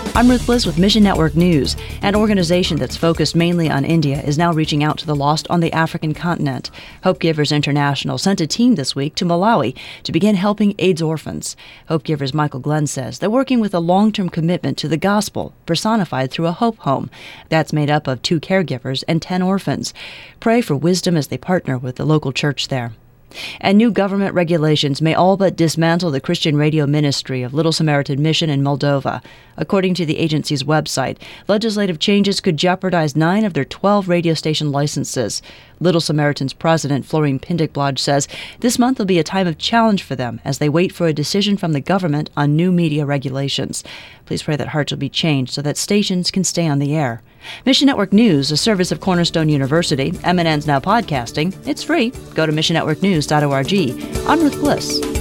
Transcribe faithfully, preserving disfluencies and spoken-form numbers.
I'm Ruth Bliss with Mission Network News. An organization that's focused mainly on India is now reaching out to the lost on the African continent. Hope Givers International sent a team this week to Malawi to begin helping AIDS orphans. Hope Givers Michael Glenn says they're working with a long-term commitment to the gospel, personified through a Hope Home. That's made up of two caregivers and ten orphans. Pray for wisdom as they partner with the local church there. And new government regulations may all but dismantle the Christian radio ministry of Little Samaritan Mission in Moldova. According to the agency's website, legislative changes could jeopardize nine of their twelve radio station licenses. Little Samaritan's president, Florine Pindick-Blodge, says this month will be a time of challenge for them as they wait for a decision from the government on new media regulations. Please pray that hearts will be changed so that stations can stay on the air. Mission Network News, a service of Cornerstone University. M N N's now podcasting. It's free. Go to mission network news dot org. I'm Ruth Bliss.